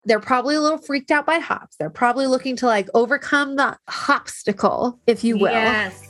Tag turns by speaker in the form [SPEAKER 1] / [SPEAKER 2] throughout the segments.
[SPEAKER 1] They're probably a little freaked out by hops. They're probably looking to like overcome the hopsticle, if you will.
[SPEAKER 2] Yes.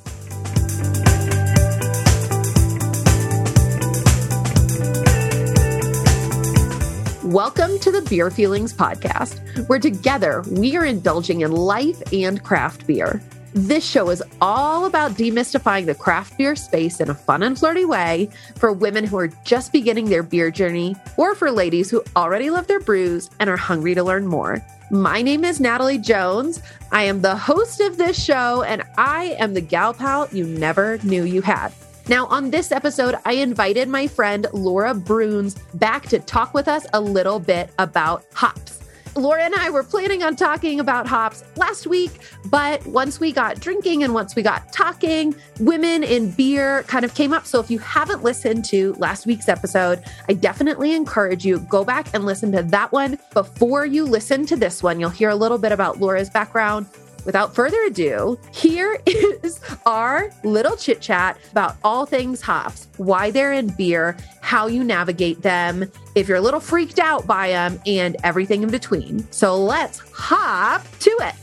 [SPEAKER 1] Welcome to the Beer Feelings Podcast, where together we are indulging in life and craft beer. This show is all about demystifying the craft beer space in a fun and flirty way for women who are just beginning their beer journey or for ladies who already love their brews and are hungry to learn more. My name is Natalie Jones. I am the host of this show, and I am the gal pal you never knew you had. Now, on this episode, I invited my friend Laura Bruns back to talk with us a little bit about hops. Laura and I were planning on talking about hops last week, but once we got drinking and once we got talking, women in beer kind of came up. So if you haven't listened to last week's episode, I definitely encourage you, go back and listen to that one before you listen to this one. You'll hear a little bit about Laura's background. Without further ado, here is our little chit chat about all things hops, why they're in beer, how you navigate them, if you're a little freaked out by them, and everything in between. So let's hop to it.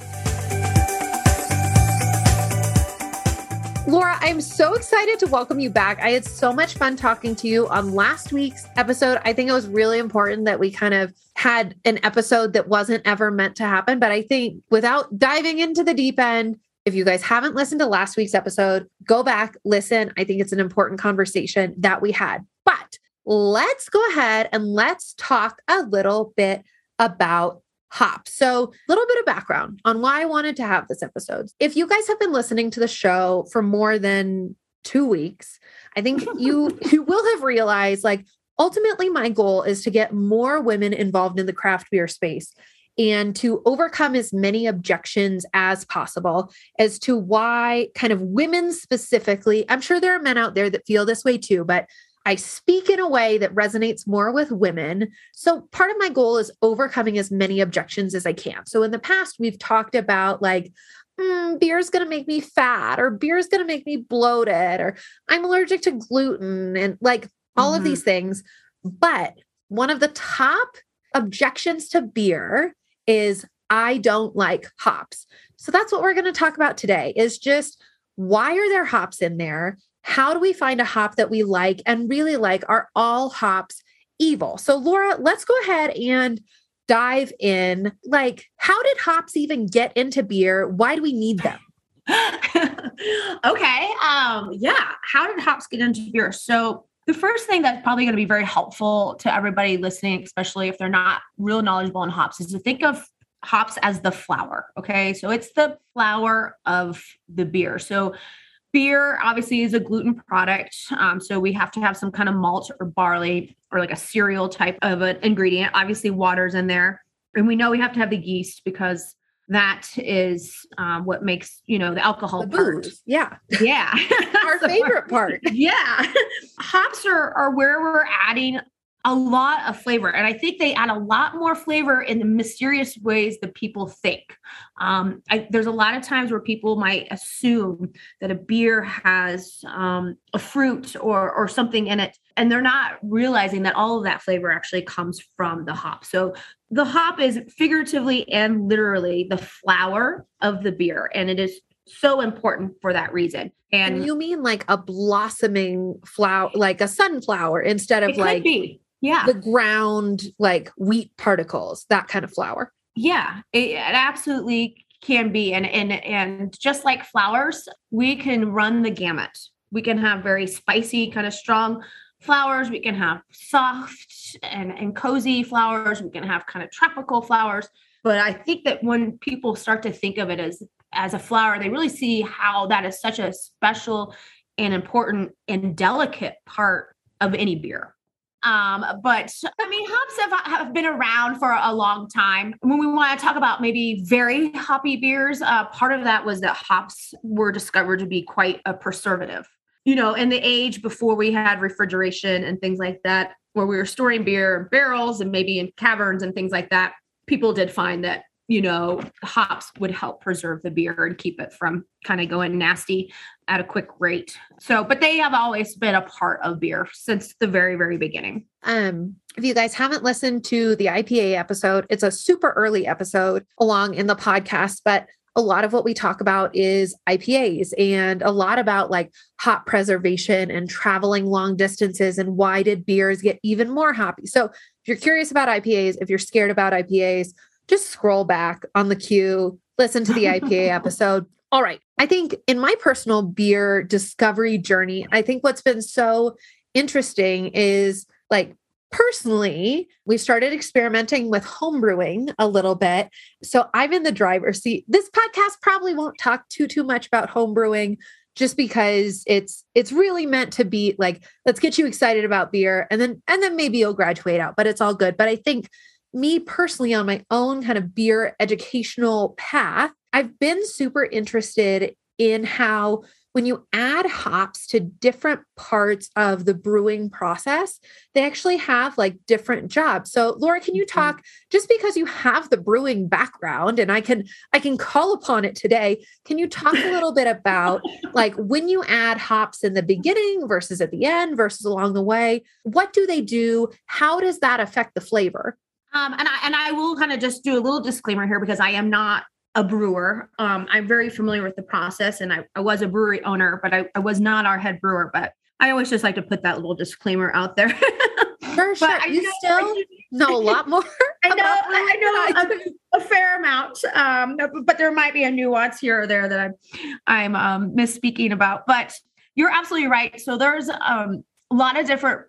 [SPEAKER 1] Laura, I'm so excited to welcome you back. I had so much fun talking to you on last week's episode. I think it was really important that we kind of had an episode that wasn't ever meant to happen. But I think without diving into the deep end, if you guys haven't listened to last week's episode, go back, listen. I think it's an important conversation that we had. But let's go ahead and let's talk a little bit about hops. So a little bit of background on why I wanted to have this episode. If you guys have been listening to the show for more than 2 weeks, I think you will have realized, like, ultimately my goal is to get more women involved in the craft beer space and to overcome as many objections as possible as to why kind of women specifically, I'm sure there are men out there that feel this way too, but I speak in a way that resonates more with women. So part of my goal is overcoming as many objections as I can. So in the past, we've talked about like, beer is going to make me fat, or beer is going to make me bloated, or I'm allergic to gluten, and like all of these things. But one of the top objections to beer is I don't like hops. So that's what we're going to talk about today, is just why are there hops in there? How do we find a hop that we like and really like? Are all hops evil? So Laura, let's go ahead and dive in. Like, how did hops even get into beer? Why do we need them?
[SPEAKER 2] Okay. Yeah. How did hops get into beer? So the first thing that's probably going to be very helpful to everybody listening, especially if they're not real knowledgeable in hops, is to think of hops as the flower. Okay. So it's the flower of the beer. So beer obviously is a gluten product. So we have to have some kind of malt or barley or like a cereal type of an ingredient. Obviously water's in there. And we know we have to have the yeast because that is what makes, the alcohol
[SPEAKER 1] The
[SPEAKER 2] part.
[SPEAKER 1] booze. Yeah.
[SPEAKER 2] Yeah.
[SPEAKER 1] Our favorite part.
[SPEAKER 2] Yeah. Hops are where we're adding a lot of flavor. And I think they add a lot more flavor in the mysterious ways that people think. There's a lot of times where people might assume that a beer has a fruit or something in it, and they're not realizing that all of that flavor actually comes from the hop. So the hop is figuratively and literally the flower of the beer, and it is so important for that reason. And
[SPEAKER 1] you mean like a blossoming flower, like a sunflower, instead of like the ground, like wheat particles, that kind of flower.
[SPEAKER 2] Yeah, it absolutely can be. And just like flowers, we can run the gamut. We can have very spicy, kind of strong flowers. We can have soft and cozy flowers. We can have kind of tropical flowers. But I think that when people start to think of it as a flower, they really see how that is such a special and important and delicate part of any beer. But I mean, hops have been around for a long time. When we want to talk about maybe very hoppy beers, part of that was that hops were discovered to be quite a preservative. In the age before we had refrigeration and things like that, where we were storing beer in barrels and maybe in caverns and things like that, people did find that hops would help preserve the beer and keep it from kind of going nasty at a quick rate. So, but they have always been a part of beer since the very, very beginning.
[SPEAKER 1] If you guys haven't listened to the IPA episode, it's a super early episode along in the podcast, but a lot of what we talk about is IPAs and a lot about like hop preservation and traveling long distances and why did beers get even more hoppy. So if you're curious about IPAs, if you're scared about IPAs, just scroll back on the queue, listen to the IPA episode. All right. I think in my personal beer discovery journey, I think what's been so interesting is like, personally, we started experimenting with homebrewing a little bit. So I'm in the driver's seat. This podcast probably won't talk too much about homebrewing just because it's really meant to be like, let's get you excited about beer and then maybe you'll graduate out, but it's all good. But I think me personally on my own kind of beer educational path, I've been super interested in how when you add hops to different parts of the brewing process, they actually have like different jobs. So Laura, can you talk, just because you have the brewing background and I can call upon it today, can you talk a little bit about like when you add hops in the beginning versus at the end versus along the way, what do they do? How does that affect the flavor?
[SPEAKER 2] And I will kind of just do a little disclaimer here because I am not a brewer. I'm very familiar with the process and I was a brewery owner, but I was not our head brewer, but I always just like to put that little disclaimer out there.
[SPEAKER 1] For sure. You still know a lot more.
[SPEAKER 2] I know a fair amount, but there might be a nuance here or there that I'm misspeaking about, but you're absolutely right. So there's a lot of different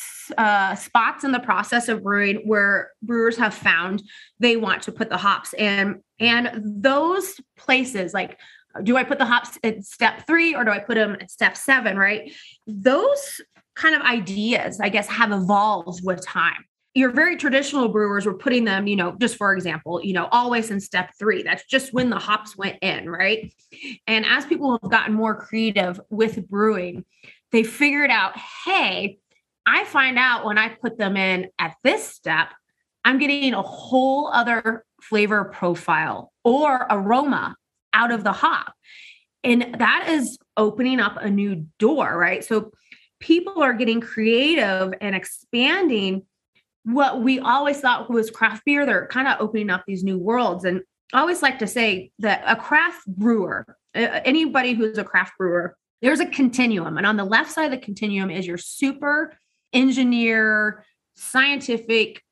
[SPEAKER 2] spots in the process of brewing where brewers have found they want to put the hops in. And those places, like, do I put the hops at step 3 or do I put them at step 7, right? Those kind of ideas, I guess, have evolved with time. Your very traditional brewers were putting them, just for example, always in step 3. That's just when the hops went in, right? And as people have gotten more creative with brewing, they figured out, hey, I find out when I put them in at this step, I'm getting a whole other flavor profile or aroma out of the hop. And that is opening up a new door, right? So people are getting creative and expanding what we always thought was craft beer. They're kind of opening up these new worlds. And I always like to say that a craft brewer, anybody who's a craft brewer, there's a continuum. And on the left side of the continuum is your super engineer, scientific,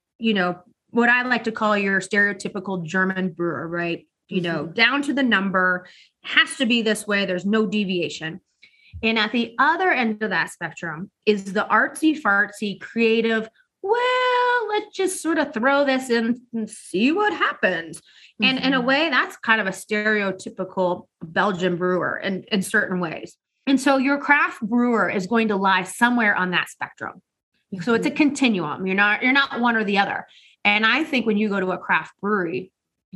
[SPEAKER 2] what I like to call your stereotypical German brewer, right? Down to the number, has to be this way. There's no deviation. And at the other end of that spectrum is the artsy fartsy creative. Well, let's just sort of throw this in and see what happens. And in a way, that's kind of a stereotypical Belgian brewer in certain ways. And so your craft brewer is going to lie somewhere on that spectrum. So it's a continuum. You're not one or the other. And I think when you go to a craft brewery,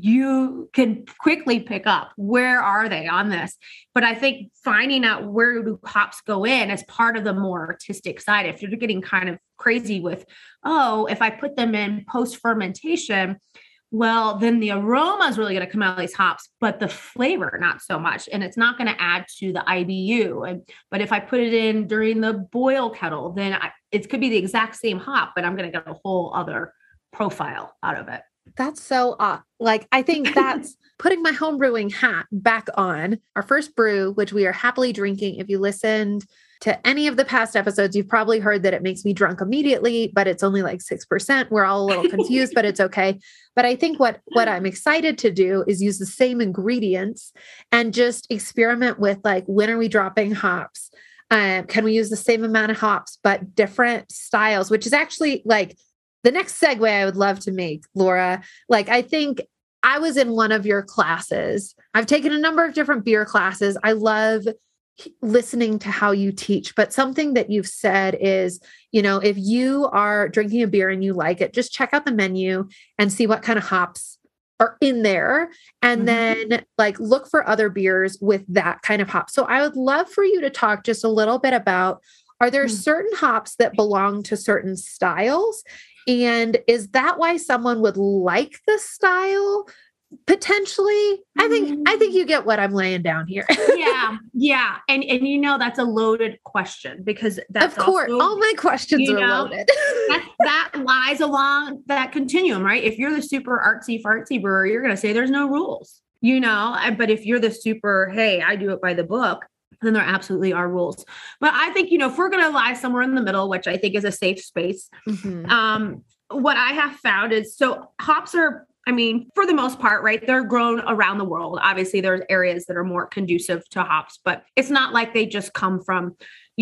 [SPEAKER 2] you can quickly pick up where are they on this. But I think finding out where do hops go in as part of the more artistic side, if you're getting kind of crazy with, if I put them in post-fermentation, well, then the aroma is really going to come out of these hops, but the flavor, not so much. And it's not going to add to the IBU. But if I put it in during the boil kettle, then it could be the exact same hop, but I'm going to get a whole other profile out of it.
[SPEAKER 1] That's so I think that's putting my home brewing hat back on. Our first brew, which we are happily drinking. If you listened to any of the past episodes, you've probably heard that it makes me drunk immediately, but it's only like 6%. We're all a little confused, but it's okay. But I think what I'm excited to do is use the same ingredients and just experiment with like, when are we dropping hops? Can we use the same amount of hops, but different styles, which is actually like the next segue I would love to make, Laura. Like, I think I was in one of your classes. I've taken a number of different beer classes. I love listening to how you teach, but something that you've said is, if you are drinking a beer and you like it, just check out the menu and see what kind of hops are in there. And then like look for other beers with that kind of hop. So I would love for you to talk just a little bit about, are there certain hops that belong to certain styles? And is that why someone would like the style potentially. I think you get what I'm laying down here.
[SPEAKER 2] Yeah. And that's a loaded question because that's
[SPEAKER 1] of course
[SPEAKER 2] also,
[SPEAKER 1] all my questions are loaded.
[SPEAKER 2] that lies along that continuum, right? If you're the super artsy fartsy brewer, you're going to say there's no rules, but if you're the super, hey, I do it by the book, then there absolutely are rules. But I think, if we're going to lie somewhere in the middle, which I think is a safe space, what I have found is, so hops are, for the most part, right, they're grown around the world. Obviously, there's areas that are more conducive to hops, but it's not like they just come from,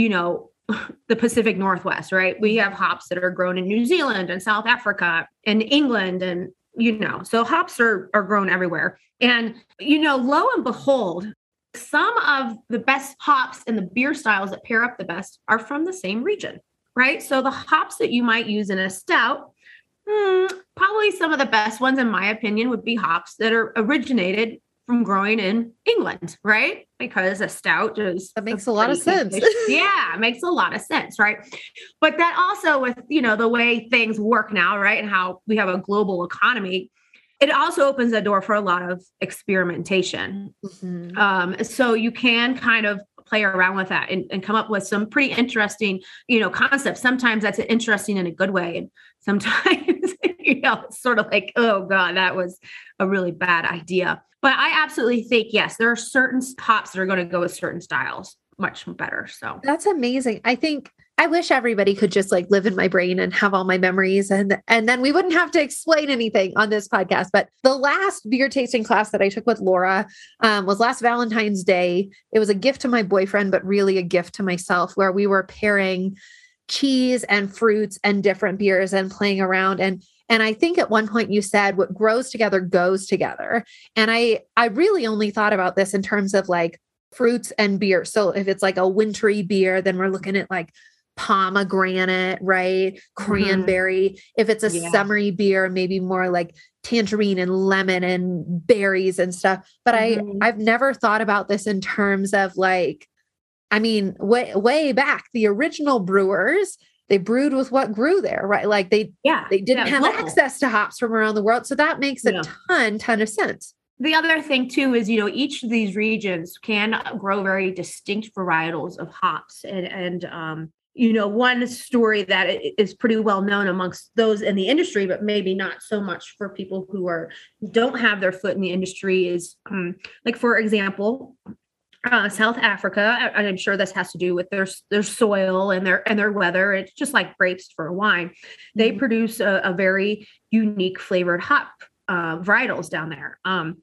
[SPEAKER 2] the Pacific Northwest, right? We have hops that are grown in New Zealand and South Africa and England and, so hops are grown everywhere. And, lo and behold, some of the best hops and the beer styles that pair up the best are from the same region, right? So the hops that you might use in a stout, probably some of the best ones, in my opinion, would be hops that are originated from growing in England, right? Because a stout is...
[SPEAKER 1] That makes a lot of sense.
[SPEAKER 2] Yeah, it makes a lot of sense, right? But that also with, the way things work now, right? And how we have a global economy, it also opens the door for a lot of experimentation. So you can kind of play around with that and come up with some pretty interesting, concepts. Sometimes that's interesting in a good way. And sometimes, it's sort of like, oh God, that was a really bad idea. But I absolutely think, yes, there are certain hops that are going to go with certain styles much better. So
[SPEAKER 1] that's amazing. I wish everybody could just like live in my brain and have all my memories and then we wouldn't have to explain anything on this podcast. But the last beer tasting class that I took with Laura was last Valentine's Day. It was a gift to my boyfriend, but really a gift to myself, where we were pairing cheese and fruits and different beers and playing around. And I think at one point you said what grows together goes together. And I really only thought about this in terms of like fruits and beer. So if it's like a wintry beer, then we're looking at like pomegranate, right? Cranberry. If it's a summery beer, maybe more like tangerine and lemon and berries and stuff. But I've never thought about this in terms of like, way back, the original brewers, they brewed with what grew there, right? Like they didn't have access to hops from around the world. So that makes a ton of sense.
[SPEAKER 2] The other thing too is, each of these regions can grow very distinct varietals of hops. And one story that is pretty well known amongst those in the industry, but maybe not so much for people who don't have their foot in the industry is like, for example, South Africa, and I'm sure this has to do with their soil and their weather. It's just like grapes for a wine. They produce a very unique flavored hop varietals down there.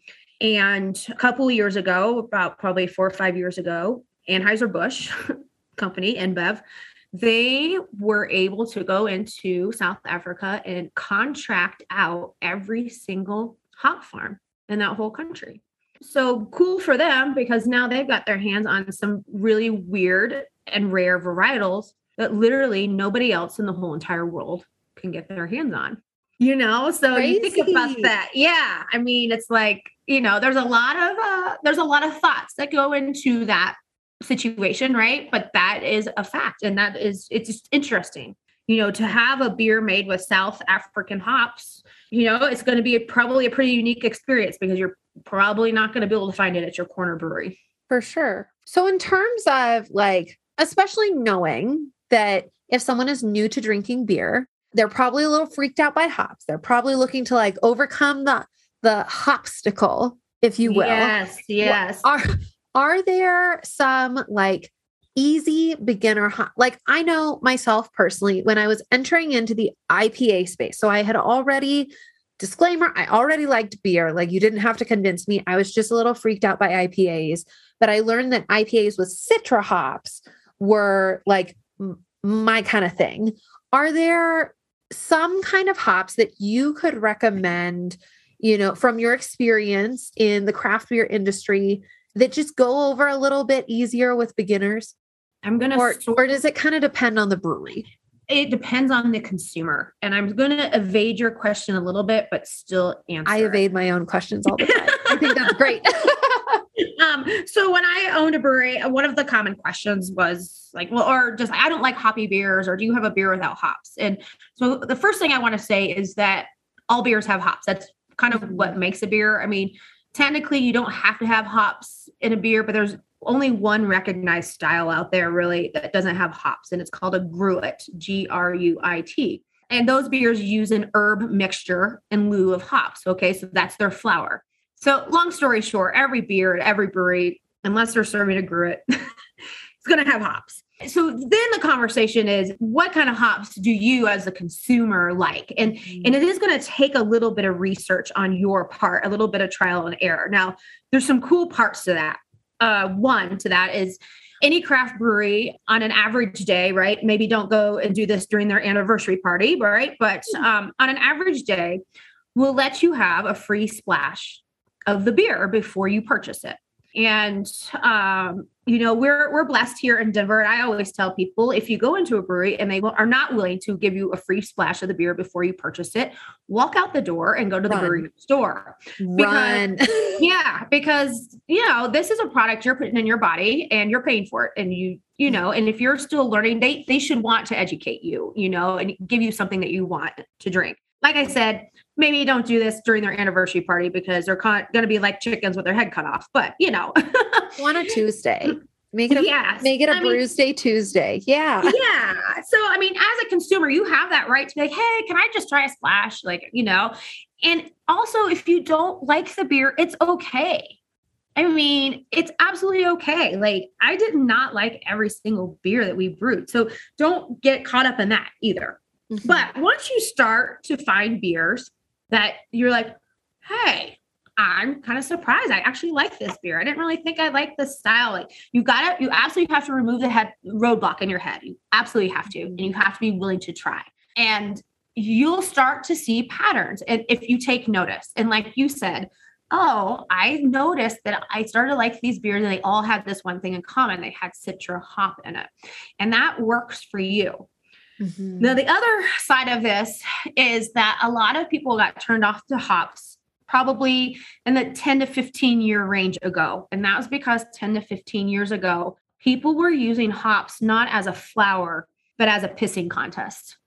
[SPEAKER 2] And a couple of years ago, about probably 4 or 5 years ago, Anheuser-Busch company, InBev, they were able to go into South Africa and contract out every single hop farm in that whole country. So cool for them, because now they've got their hands on some really weird and rare varietals that literally nobody else in the whole entire world can get their hands on. So
[SPEAKER 1] Crazy.
[SPEAKER 2] You think about that. Yeah. It's like, there's a lot of thoughts that go into that situation, right? But that is a fact. And it's just interesting, to have a beer made with South African hops, it's going to be probably a pretty unique experience, because you're probably not going to be able to find it at your corner brewery.
[SPEAKER 1] For sure. So in terms of like, especially knowing that if someone is new to drinking beer, they're probably a little freaked out by hops. They're probably looking to like overcome the hopsticle, if you will.
[SPEAKER 2] Yes.
[SPEAKER 1] Are there some like easy beginner hop? Like I know myself personally, when I was entering into the IPA space, so I had already, disclaimer, I already liked beer. Like you didn't have to convince me. I was just a little freaked out by IPAs, but I learned that IPAs with Citra hops were like my kind of thing. Are there some kind of hops that you could recommend, from your experience in the craft beer industry, that just go over a little bit easier with beginners? Or does it kind of depend on the brewery?
[SPEAKER 2] It depends on the consumer. And I'm going to evade your question a little bit, but still answer.
[SPEAKER 1] I evade my own questions all the time. I think that's great.
[SPEAKER 2] So when I owned a brewery, one of the common questions was like, well, or just, I don't like hoppy beers, or do you have a beer without hops? And so the first thing I want to say is that all beers have hops. That's kind of what makes a beer. I mean, technically you don't have to have hops in a beer, but there's only one recognized style out there really that doesn't have hops, and it's called a gruit, Gruit. And those beers use an herb mixture in lieu of hops. Okay. So that's their flower. So long story short, every beer at every brewery, unless they're serving a gruit, it's going to have hops. So then the conversation is, what kind of hops do you as a consumer like? And it is going to take a little bit of research on your part, a little bit of trial and error. Now, there's some cool parts to that. One to that is any craft brewery on an average day, right? Maybe don't go and do this during their anniversary party, right? But on an average day, will let you have a free splash of the beer before you purchase it. And, we're blessed here in Denver. And I always tell people, if you go into a brewery and they are not willing to give you a free splash of the beer before you purchase it, walk out the door and go to the brewery store.
[SPEAKER 1] Run.
[SPEAKER 2] Because, this is a product you're putting in your body and you're paying for it. And and if you're still learning, they should want to educate you, and give you something that you want to drink. Like I said, maybe don't do this during their anniversary party because they're going to be like chickens with their head cut off. But,
[SPEAKER 1] on a Tuesday, make it a Brews Day Tuesday. Yeah.
[SPEAKER 2] Yeah. So, I mean, as a consumer, you have that right to be like, hey, can I just try a splash? And also if you don't like the beer, it's okay. I mean, it's absolutely okay. Like, I did not like every single beer that we brewed. So don't get caught up in that either. Mm-hmm. But once you start to find beers that you're like, hey, I'm kind of surprised. I actually like this beer. I didn't really think I liked this style. Like, you absolutely have to remove the roadblock in your head. You absolutely have to. And you have to be willing to try. And you'll start to see patterns. And if you take notice, and like you said, oh, I noticed that I started to like these beers and they all had this one thing in common. They had Citra hop in it. And that works for you. Mm-hmm. Now, the other side of this is that a lot of people got turned off to hops probably in the 10 to 15 year range ago. And that was because 10 to 15 years ago, people were using hops not as a flower, but as a pissing contest.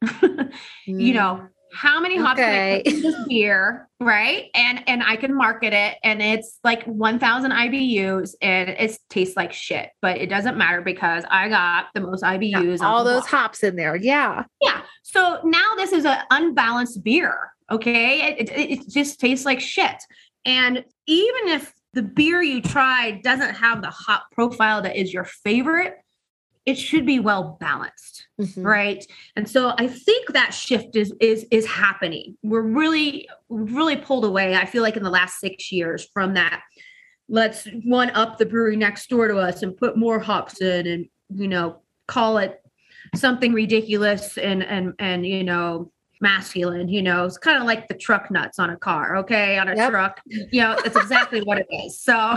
[SPEAKER 2] How many hops can I put in this beer, right? And I can market it, and it's like 1,000 IBUs, and it tastes like shit, but it doesn't matter because I got the most IBUs.
[SPEAKER 1] All those hops in there. Yeah.
[SPEAKER 2] Yeah. So now this is an unbalanced beer. Okay. It just tastes like shit. And even if the beer you tried doesn't have the hop profile that is your favorite, it should be well balanced. Mm-hmm. Right. And so I think that shift is happening. We're really pulled away. I feel like in the last 6 years from that, let's one up the brewery next door to us and put more hops in and, call it something ridiculous and masculine, it's kind of like the truck nuts on a car. Okay. On a truck, that's exactly what it is. So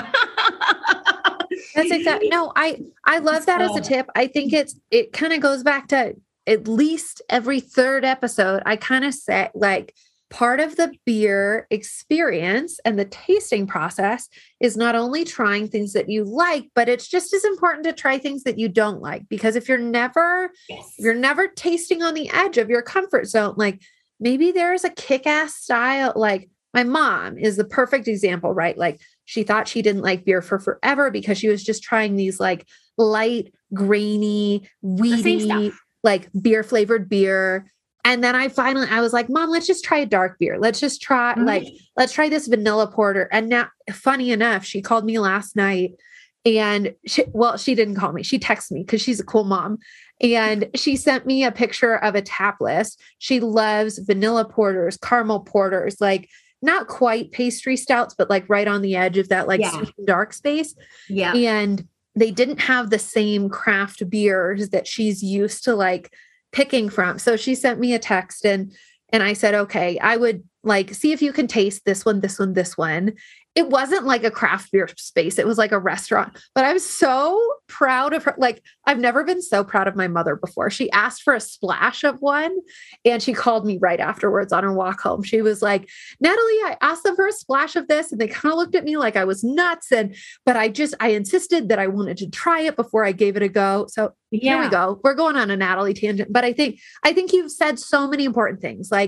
[SPEAKER 1] that's exactly. No, I love that as a tip. I think it kind of goes back to at least every third episode. I kind of say, like, part of the beer experience and the tasting process is not only trying things that you like, but it's just as important to try things that you don't like, because if you're never tasting on the edge of your comfort zone, like maybe there's a kick-ass style, like my mom is the perfect example, right? Like, she thought she didn't like beer for forever because she was just trying these like light, grainy, weedy, like beer flavored beer. And then I was like, Mom, let's just try a dark beer. Let's just try, let's try this vanilla porter. And now, funny enough, she called me last night and she didn't call me. She texted me because she's a cool mom. And she sent me a picture of a tap list. She loves vanilla porters, caramel porters, like not quite pastry stouts, but like right on the edge of that, like sweet and dark space. Yeah. And they didn't have the same craft beers that she's used to like picking from. So she sent me a text and I said, okay, I would like, see if you can taste this one, this one, this one. It wasn't like a craft beer space. It was like a restaurant, but I was so proud of her. Like, I've never been so proud of my mother before. She asked for a splash of one and she called me right afterwards on her walk home. She was like, Natalie, I asked them for a splash of this and they kind of looked at me like I was nuts. But I insisted that I wanted to try it before I gave it a go. So here we go. We're going on a Natalie tangent, but I think you've said so many important things. Like,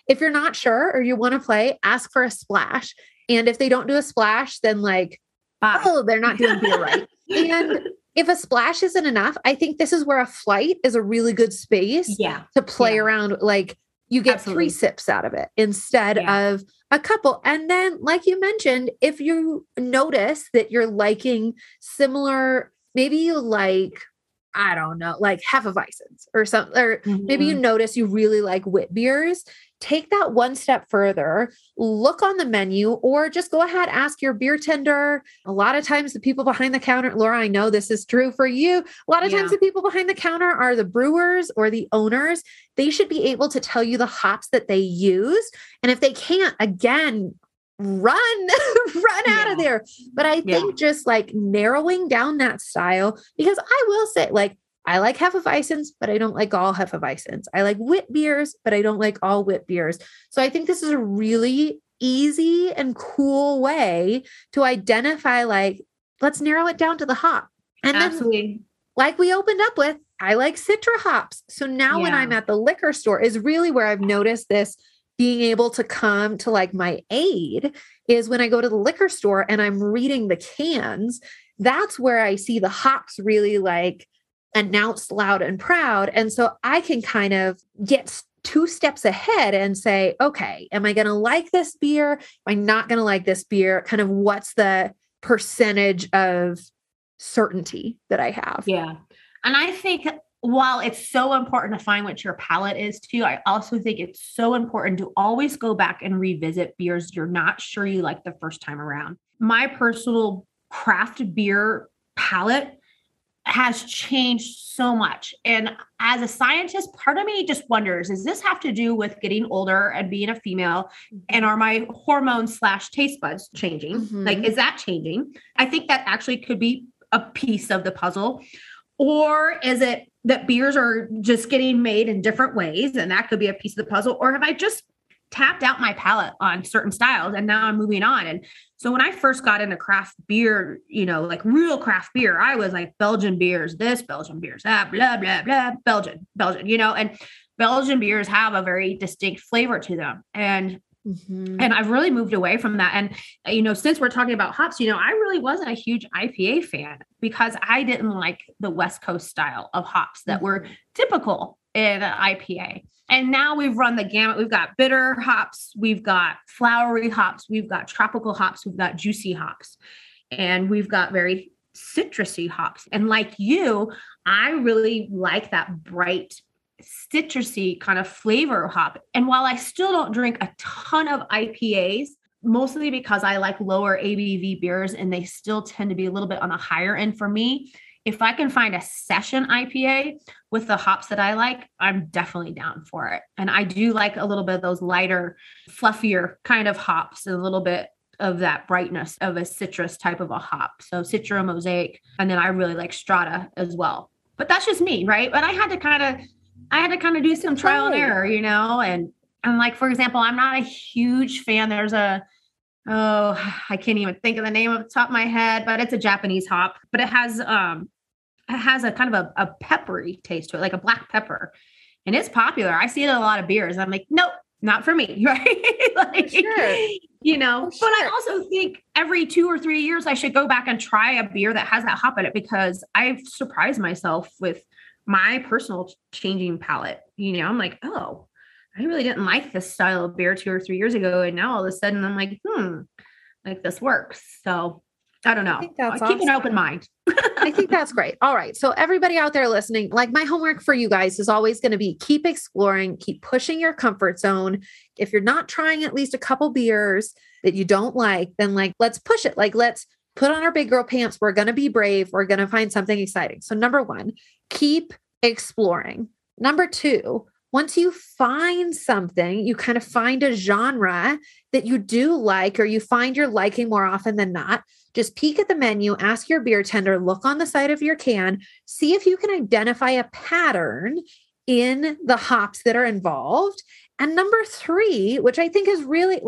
[SPEAKER 1] if you're not sure or you want to play, ask for a splash. And if they don't do a splash, then like,
[SPEAKER 2] Bye.
[SPEAKER 1] oh, they're not doing beer right. And if a splash isn't enough, I think this is where a flight is a really good space to play around. Like you get 3 sips out of it instead of a couple. And then, like you mentioned, if you notice that you're liking similar, maybe you like, I don't know, like Hefeweizens or something, or maybe you notice you really like wit beers, take that one step further, look on the menu, or just go ahead, ask your beer tender. A lot of times the people behind the counter, Laura, I know this is true for you. A lot of times the people behind the counter are the brewers or the owners. They should be able to tell you the hops that they use. And if they can't, again, run out of there. But I think just like narrowing down that style, because I will say, like, I like Hefeweizens, but I don't like all Hefeweizens. I like wit beers, but I don't like all wit beers. So I think this is a really easy and cool way to identify, like, let's narrow it down to the hop. And then, like we opened up with, I like Citra hops. So now when I'm at the liquor store is really where I've noticed this being able to come to like my aid is when I go to the liquor store and I'm reading the cans. That's where I see the hops really like announced loud and proud. And so I can kind of get 2 steps ahead and say, okay, am I going to like this beer? Am I not going to like this beer? Kind of what's the percentage of certainty that I have?
[SPEAKER 2] Yeah. And I think while it's so important to find what your palate is too, I also think it's so important to always go back and revisit beers you're not sure you like the first time around. My personal craft beer palate has changed so much. And as a scientist, part of me just wonders, does this have to do with getting older and being a female? And are my hormones / taste buds changing? Like, is that changing? I think that actually could be a piece of the puzzle. Or is it that beers are just getting made in different ways? And that could be a piece of the puzzle. Or have I just tapped out my palate on certain styles and now I'm moving on? And so when I first got into craft beer, you know, like real craft beer, I was like Belgian beers, this Belgian beers, that blah, blah, blah, Belgian, you know, and Belgian beers have a very distinct flavor to them. And I've really moved away from that. And, you know, since we're talking about hops, you know, I really wasn't a huge IPA fan because I didn't like the West Coast style of hops that were typical in an IPA. And now we've run the gamut. We've got bitter hops, we've got flowery hops, we've got tropical hops, we've got juicy hops, and we've got very citrusy hops. And like you, I really like that bright citrusy kind of flavor hop. And while I still don't drink a ton of IPAs, mostly because I like lower ABV beers and they still tend to be a little bit on the higher end for me, if I can find a session IPA with the hops that I like, I'm definitely down for it. And I do like a little bit of those lighter, fluffier kind of hops, and a little bit of that brightness of a citrus type of a hop. So Citra, Mosaic, and then I really like Strata as well. But that's just me, right? But I had to kind of do some trial and error, you know, and like, for example, I'm not a huge fan. There's I can't even think of the name off the top of my head, but it's a Japanese hop, but it has a kind of a peppery taste to it, like a black pepper, and it's popular. I see it in a lot of beers. I'm like, nope, not for me. Right. Like, you know, but I also think every 2 or 3 years, I should go back and try a beer that has that hop in it, because I've surprised myself with my personal changing palate. You know, I'm like, oh, I really didn't like this style of beer 2 or 3 years ago. And now all of a sudden I'm like, like this works. So I don't know. I'll keep an open mind.
[SPEAKER 1] I think that's great. All right. So everybody out there listening, like, my homework for you guys is always going to be keep exploring, keep pushing your comfort zone. If you're not trying at least a couple beers that you don't like, then like, let's push it. Like, let's put on our big girl pants. We're going to be brave. We're going to find something exciting. So number 1, keep exploring. Number 2, once you find something, you kind of find a genre that you do like, or you find you're liking more often than not, just peek at the menu, ask your beer tender, look on the side of your can, see if you can identify a pattern in the hops that are involved. And number 3, which I think is really like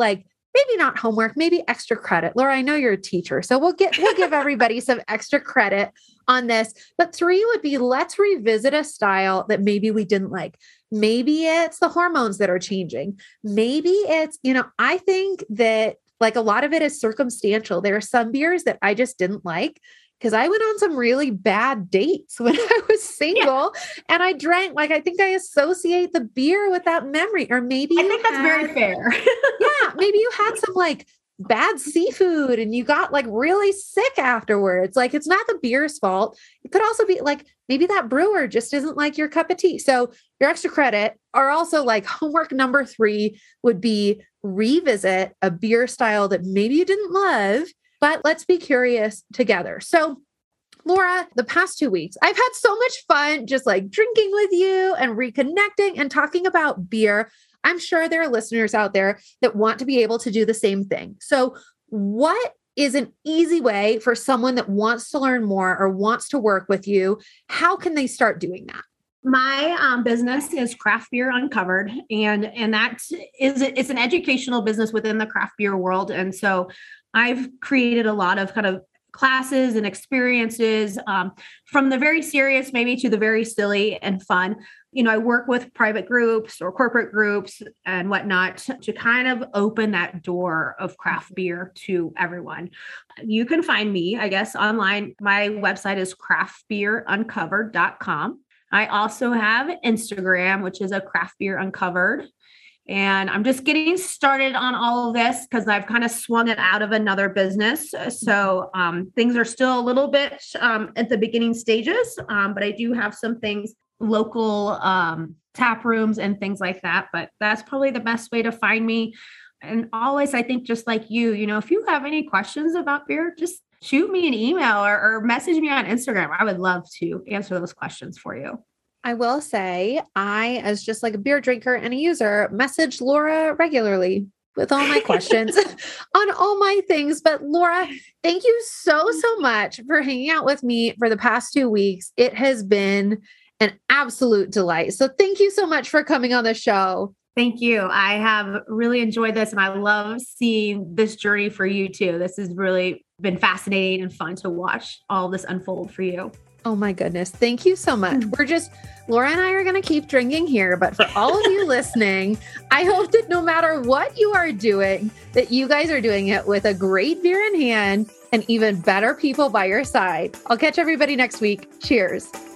[SPEAKER 1] maybe not homework, maybe extra credit. Laura, I know you're a teacher, so we'll give everybody some extra credit on this. But 3 would be, let's revisit a style that maybe we didn't like. Maybe it's the hormones that are changing. Maybe it's, I think that like a lot of it is circumstantial. There are some beers that I just didn't like because I went on some really bad dates when I was single and I drank, like, I think I associate the beer with that memory. Or maybe
[SPEAKER 2] I think that's very fair.
[SPEAKER 1] Yeah. Maybe you had some like bad seafood and you got like really sick afterwards. Like, it's not the beer's fault. It could also be like, maybe that brewer just isn't like your cup of tea. So your extra credit, or also like homework number 3 would be revisit a beer style that maybe you didn't love, but let's be curious together. So Laura, the past 2 weeks, I've had so much fun just like drinking with you and reconnecting and talking about beer. I'm sure there are listeners out there that want to be able to do the same thing. So what is an easy way for someone that wants to learn more or wants to work with you? How can they start doing that?
[SPEAKER 2] My business is Craft Beer Uncovered, and it's an educational business within the craft beer world. And so I've created a lot of kind of classes and experiences from the very serious maybe to the very silly and fun. I work with private groups or corporate groups and whatnot to kind of open that door of craft beer to everyone. You can find me, I guess, online. My website is craftbeeruncovered.com. I also have Instagram, which is a Craft Beer Uncovered. And I'm just getting started on all of this because I've kind of swung it out of another business. So things are still a little bit at the beginning stages, but I do have some things, local tap rooms and things like that. But that's probably the best way to find me. And always, I think just like you, if you have any questions about beer, just shoot me an email or message me on Instagram. I would love to answer those questions for you.
[SPEAKER 1] I will say, I, as just like a beer drinker and a user, message Laura regularly with all my questions on all my things. But Laura, thank you so much for hanging out with me for the past 2 weeks. It has been an absolute delight. So thank you so much for coming on the show.
[SPEAKER 2] Thank you. I have really enjoyed this and I love seeing this journey for you too. This has really been fascinating and fun to watch all this unfold for you.
[SPEAKER 1] Oh my goodness. Thank you so much. Laura and I are going to keep drinking here, but for all of you listening, I hope that no matter what you are doing, that you guys are doing it with a great beer in hand and even better people by your side. I'll catch everybody next week. Cheers.